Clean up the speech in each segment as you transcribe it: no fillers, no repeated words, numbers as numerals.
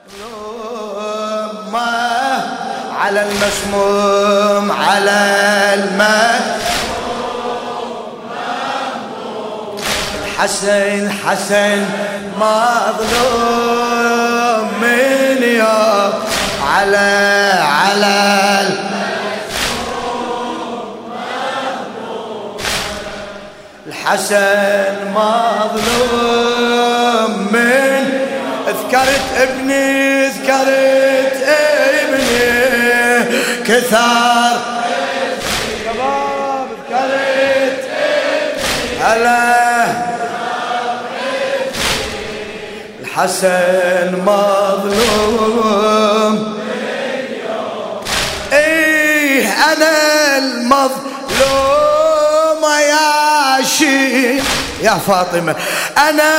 على المسموم على الحسن مظلوم من يوم على الحسن مظلوم من ذكرت ابني كثار شباب ذكرت هلا الحسن مظلوم ايه انا المظلوم يا شيخ يا فاطمة انا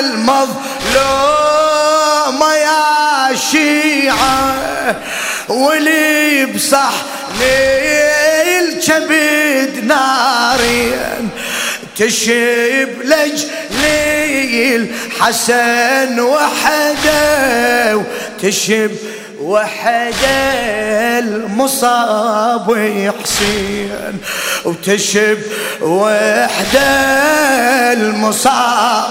المظلوم يا شيعة ولي بصحني الكبد ناريا تشب لجلي الحسن وحده تشب وحده المصاب حسين وتشب وحده المصاب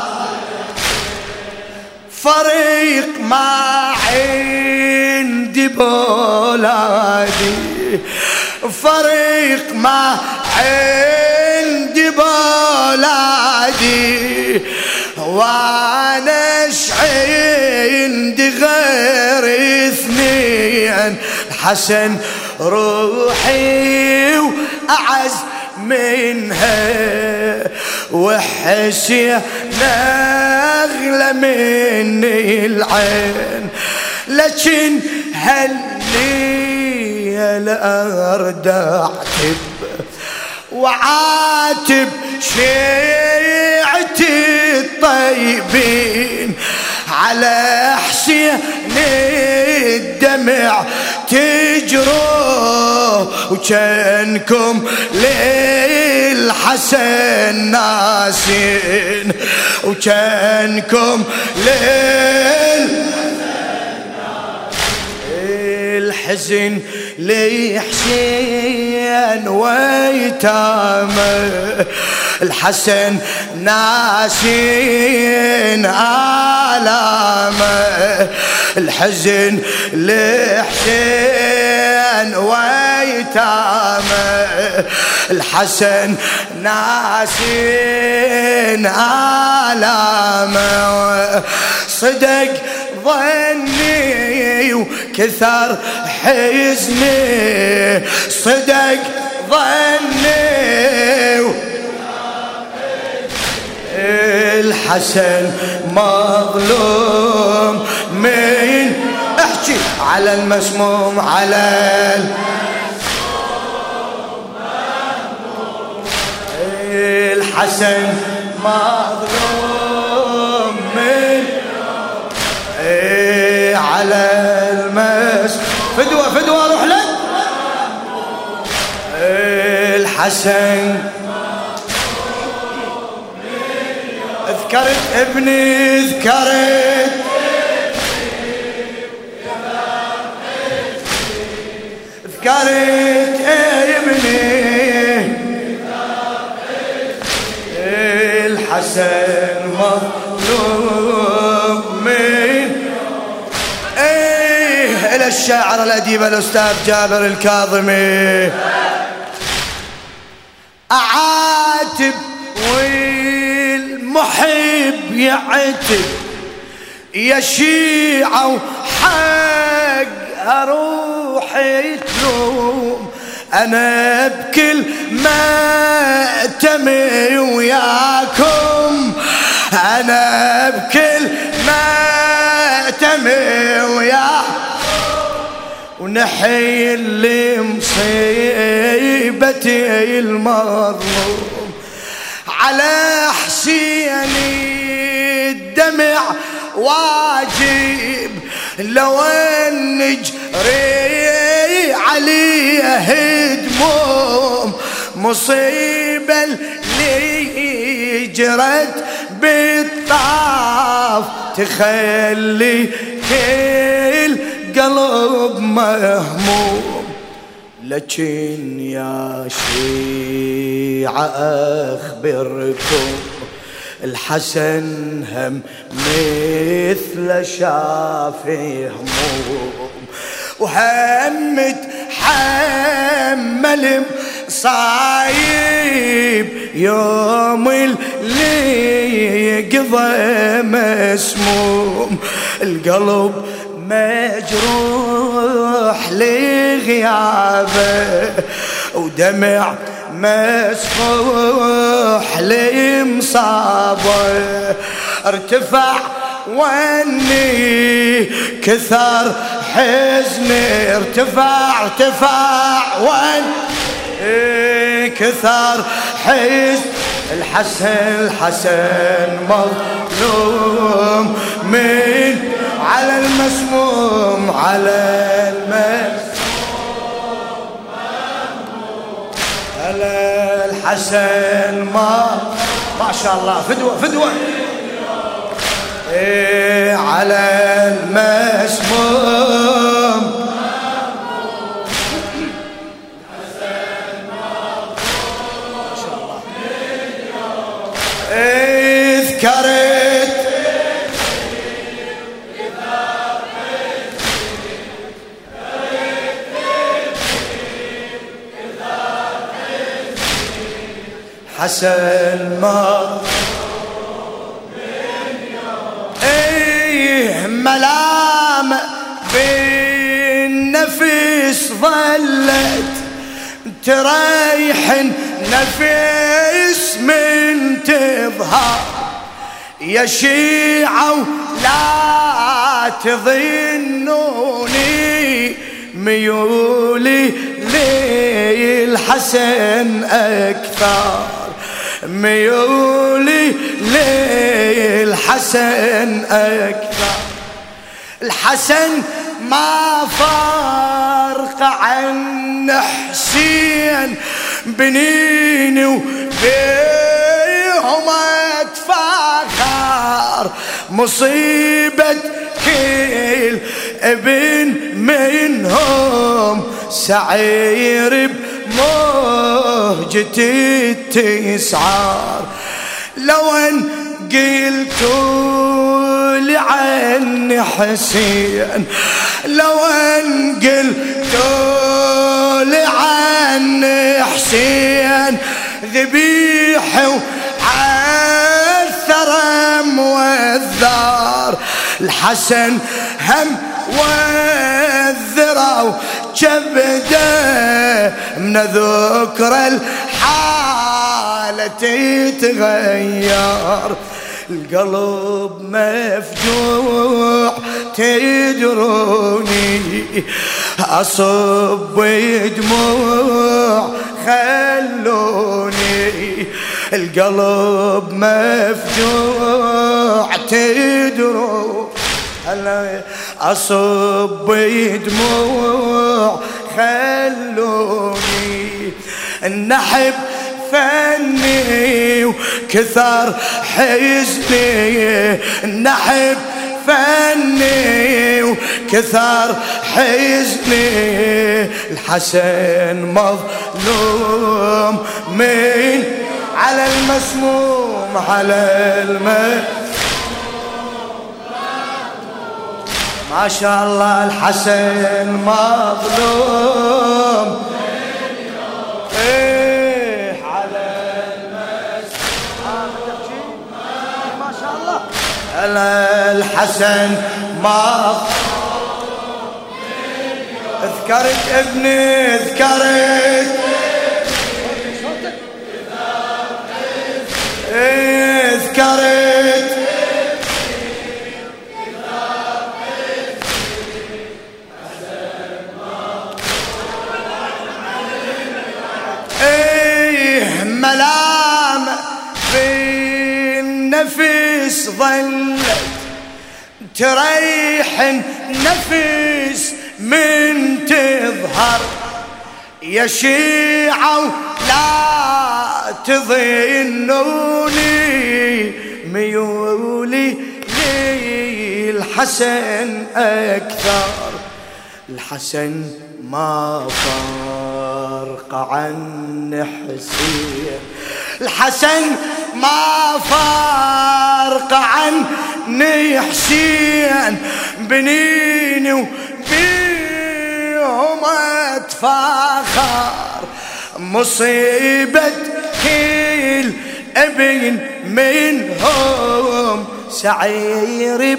فريق ما عندي بولادي فريق ما عندي بولادي وانا عندي غير اثنين الحسن روحي واعز منها وحسين اغلى مني العين لكن هالليل ارد اعتب وعاتب شيعتي الطيبين على حسين الدمع تجروه وكانكم للحسن ناسين وكانكم الحزن لحسين ويتامه الحسن ناسين آلامه الحزن لحسين ويتامه الحسن ناسين آلامه صدق ظني وكثر حزني صدق ظني الحسن مظلوم من احكي على المسموم على الحسن مظلوم من على المس فدوة روح لك الحسن ذكرت ابني ذكرت ابني الحسن مظلوم من إلى الشاعر الأديب الأستاذ جابر الكاظمي أعاتب والمحب يعتب يا شيعة وحق أروحي تلوم أنا بكل ما تمي وياكم أنا بكل ما تمي وياكم ونحي اللي مصيبتي المظلوم على حسيني الدمع واجب لو نجري عليه دموم مصيبة اللي جرت بالطاف تخلي كيف القلب مهموم، لكن يا شيعة أخبركم الحسن هم مثل شافي هموم، وهم تحمل صايب يوم اللي قضى مسموم، القلب مجروح لغيابه ودمع مسفوح لمصابه، ارتفع واني كثر حزني، ارتفع واني كثر حزن، الحسن مظلوم من على المسموم، على الحسن ما شاء الله فدوة على المسموم، ما شاء الله ذكرت حسن ملام بالنفس ظلت تريح النفس من تظهر، يا شيعة لا تظنوني ميولي للحسن أكثر، ميولي للحسن أكثر، الحسن ما فرق عن حسين بنيني وبيهم اتفاخر، مصيبة كل ابن منهم سعير بمهجتي تسعار، لو ان قلتوا لي عني حسين، لو ان قلتوا لي عني حسين ذبيحي وعالثرم والذار، الحسن هم والذرة وجبده من ذكر الحالة تتغير، القلب مفجوع تدروني أصب دموع خلوني، القلب مفجوع تدروني أصب دموع خلوني، النحب فني وكثر حزني، النحب فني وكثر حزني، الحسن مظلوم من على المسموم، على ما شاء الله الحسن مظلوم على المسموم، ما شاء الله الحسن مظلوم، ذكرت ابني ذكرت ذكرت ملام بالنفس ظلت تريح النفس من تظهر، يا شيعة لا تظنوني ميولي للحسن أكثر، الحسن ما فرق عن حسين، الحسن ما فرق عني حسين، بنيني وبيهم اتفاخر، مصيبة كل ابن منهم سعير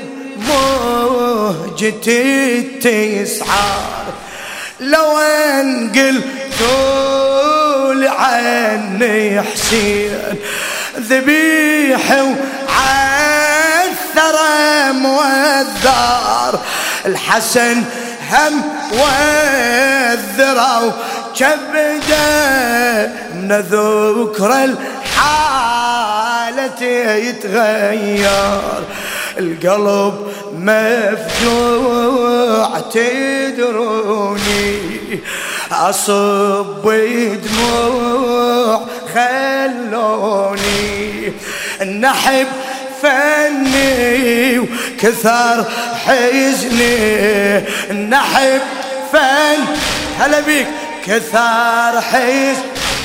بمهجتي تسعار، لو ان قلتوا لعني حسين ذبيح وعثر موذر، الحسن هم وذره وكبده من ذكر الحالة يتغير، القلب مفجوع تدروني، أصب دموع خلوني، النحب فني وكثر حزني، النحب فن هلا بيك كثر حزن،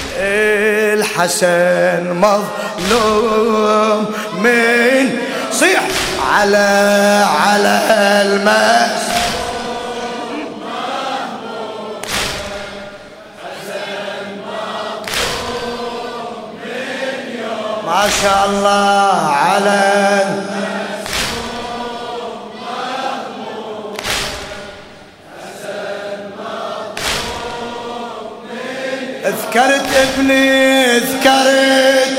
الحسن مظلوم من صيح على الماس، ما شاء الله على ذكرت ابني ذكرت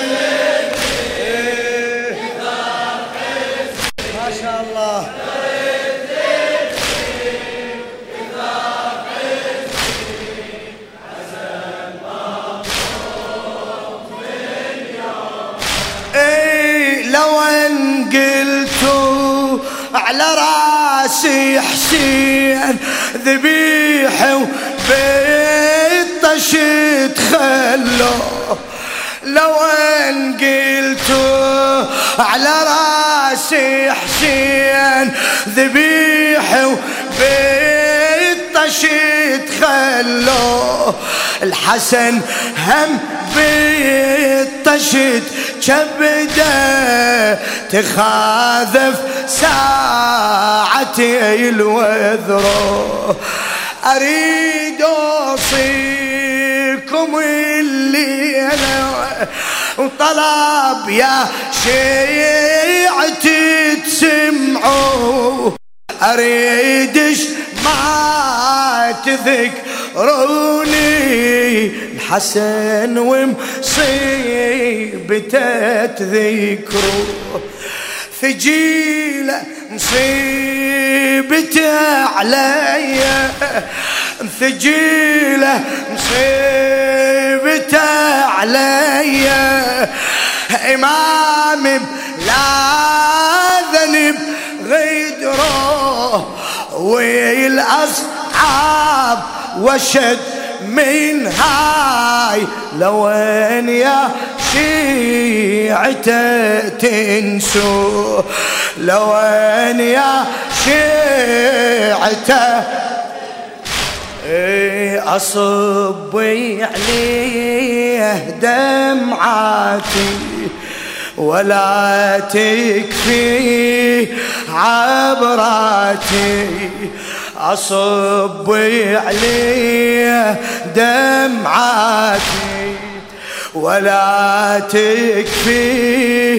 ما شاء الله لو ان قلتوا على راسي حسين ذبيح وبالطشت خلوه، لو ان قلتوا على راسي حسين ذبيح وبالطشت خلوه، الحسن هم بالطشت كبده تخاذف ساعتي الوذره، أريد أوصيكم الليلة وطلب يا شيعتي تسمعوا، أريدش ما تذكروني الحسن ومصيبته تذكروا، ثقيلة مصيبته عليا، ثقيلة مصيبته عليا، إمام لا ذنب غدره والأصحاب وشد من هاي، لو ان يا شيعته تنسوا، لو ان يا شيعته أصب عليه دمعاتي ولا تكفي عبراتي، أصب عليه دمعاتي ولا تكفي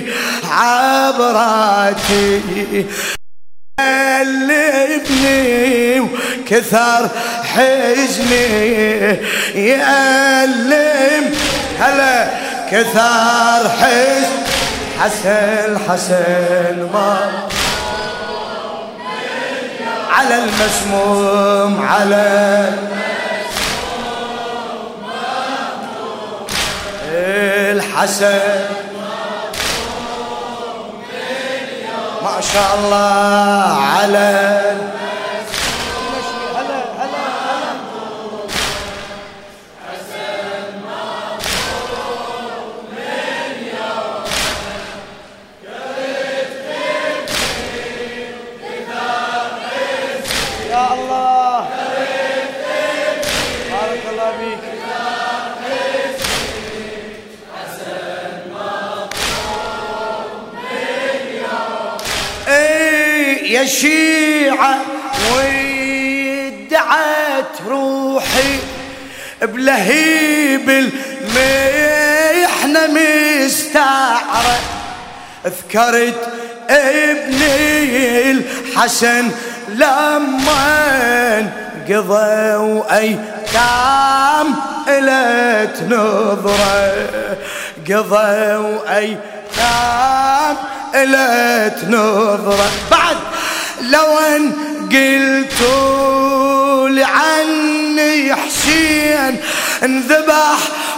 عبراتي، يألمني وكثر حزني، يألم هلا كثر حزن، حسن ما على المسموم على الحسن ما شاء الله على يا الله يا شيعة ودعت روحي بلهيب المحنة مستعرة، ذكرت ابني الحسن لما قضوا أيتام إلت نظرة، قضوا أيتام إلت نظرة. بعد لو ان قلتوا لعني حسين انذبح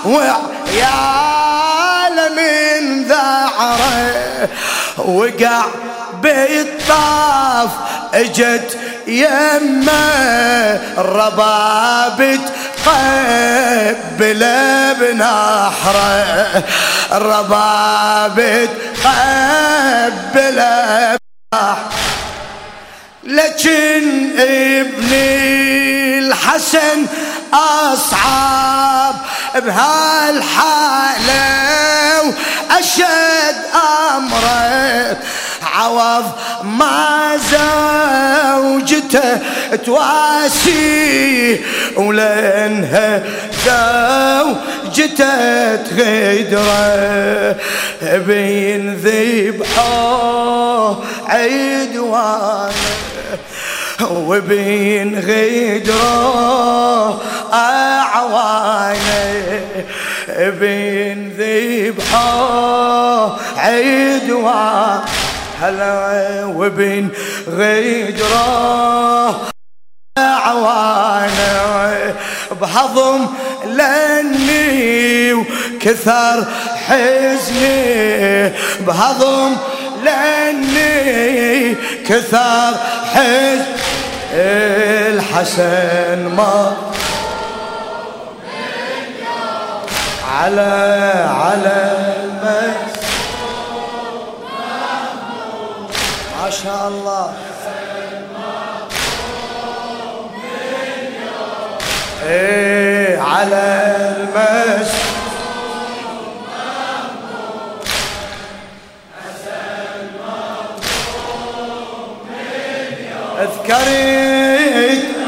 وعياله من ذعره، وقع بالطاف اجت يمه الرباب تقبل بنحره، الرباب تقبل بنحره. لكن ابني الحسن أصعب بهالحالة وأشد أمره، عوض ما زوجته تواسيه ولأنها زوجته تغدره، بينذبحوه عدوانه وبين غدره أعوانه، بين ذبحه عدوان هلا وبين غدره أعوانه، بهضم لني وكثر حزني، بهضم لأني كثر حزن الحسن ما على المسجد ما شاء الله على المسجد اذكرت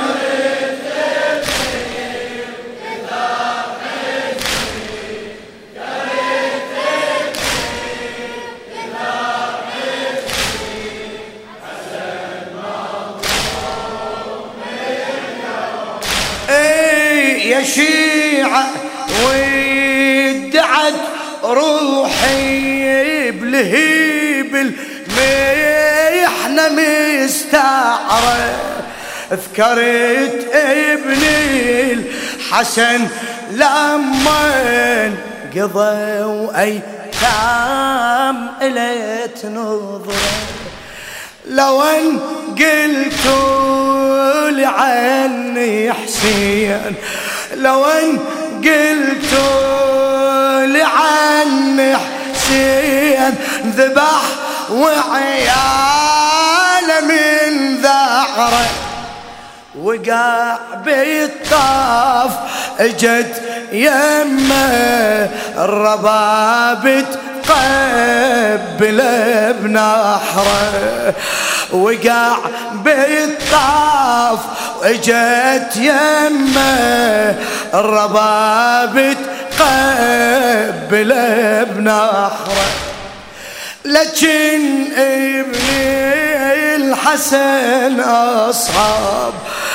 يا شيعة ودعت روحي بلهيب المحنة مستعرة، ذكرت ابني الحسن لما قضوا أيتام إلت نظرة، لو ان قلتوا لعني حسين، لو ان قلتوا لعني حسين ذبح وعياله من ذعره، وقع بالطاف اجت يمه الرباب تقبل بنحره، وقع بالطاف واجت يمه الرباب تقبل بنحره. لكن ابني الحسن أصعب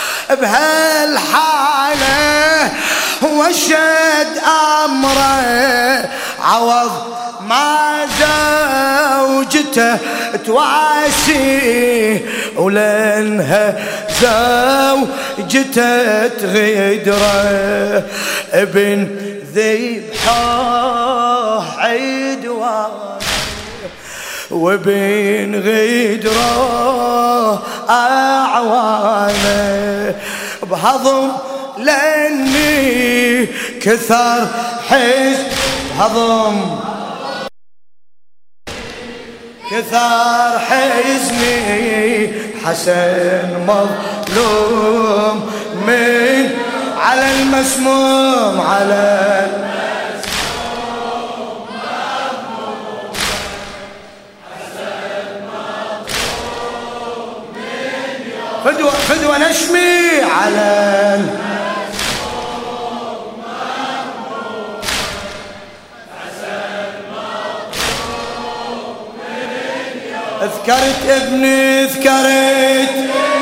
بهالحالة وشد أمره، عوض ما زوجته تواسيه ولأنها زوجته تغدره، ابن ذبحه عدوان وبين غدره أعوانه، بهضم لأني كثر حزن، بهضم كثر حزني، حسن مظلوم من على المسموم على فدوة نشمي على ذكرت ابني ذكرت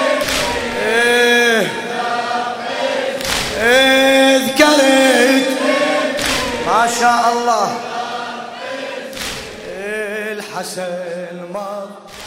ذكرت ما شاء الله الحسن مضى